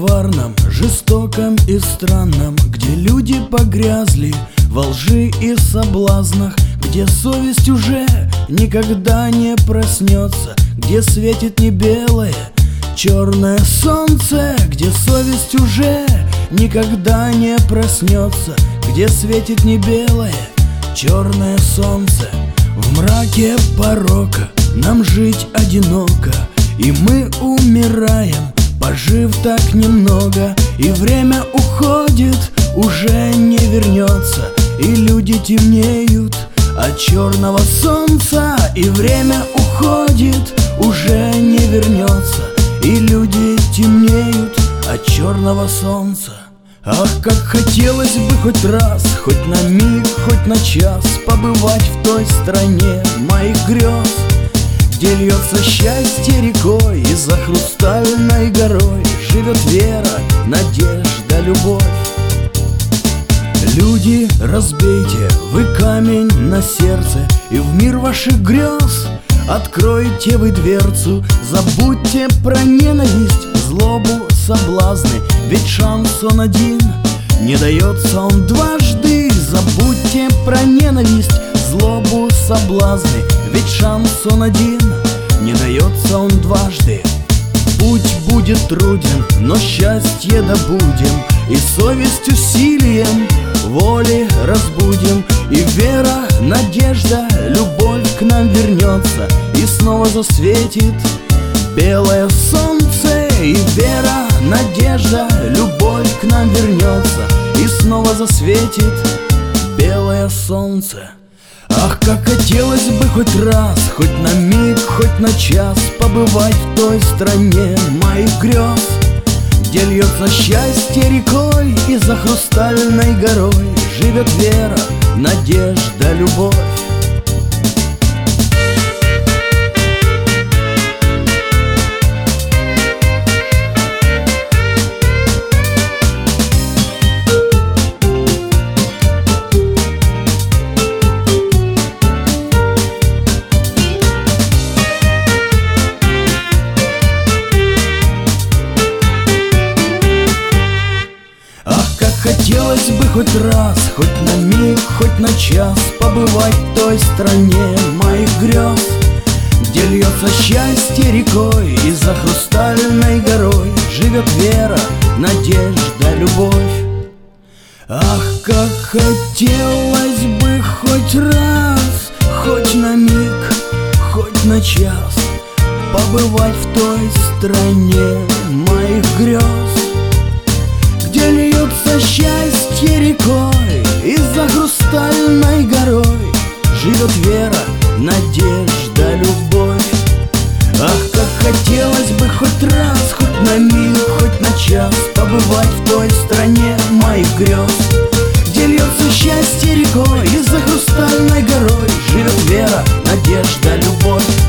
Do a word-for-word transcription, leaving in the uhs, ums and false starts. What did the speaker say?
коварном, жестоком и странном, где люди погрязли во лжи и соблазнах, где совесть уже никогда не проснется, где светит не белое, черное солнце, где совесть уже никогда не проснется, где светит не белое, черное солнце. В мраке порока нам жить одиноко, и мы умираем, пожив так немного. И время уходит, уже не вернется, и люди темнеют от черного солнца. И время уходит, уже не вернется, и люди темнеют от черного солнца. Ах, как хотелось бы хоть раз, хоть на миг, хоть на час побывать в той стране моих грез, где льется счастье рекой, и за хрустальной горой живет вера, надежда, любовь. Люди, разбейте вы камень на сердце, и в мир ваших грез откройте вы дверцу. Забудьте про ненависть, злобу, соблазны, ведь шанс он один, не дается он дважды. Забудьте про ненависть, злобу, соблазны, ведь шанс он один, не дается он дважды. Путь будет труден, но счастье добудем, и совесть усилием воли разбудим. И вера, надежда, любовь к нам вернется, и снова засветит белое солнце. И вера, надежда, любовь к нам вернется, и снова засветит белое солнце. Ах, как хотелось бы хоть раз, хоть на миг, хоть на час побывать в той стране моих грез, где льется счастье рекой, и за хрустальной горой живет вера, надежда, любовь. Хотелось бы хоть раз, хоть на миг, хоть на час побывать в той стране моих грез, где льется счастье рекой, и за хрустальной горой живет вера, надежда, любовь. Ах, как хотелось бы хоть раз, хоть на миг, хоть на час побывать в той стране моих грез, где льется счастье рекой, и за хрустальной горой живет вера, надежда, любовь. Ах, как хотелось бы хоть раз, хоть на миг, хоть на час побывать в той стране моих грез, где льется счастье рекой, и за хрустальной горой живет вера, надежда, любовь.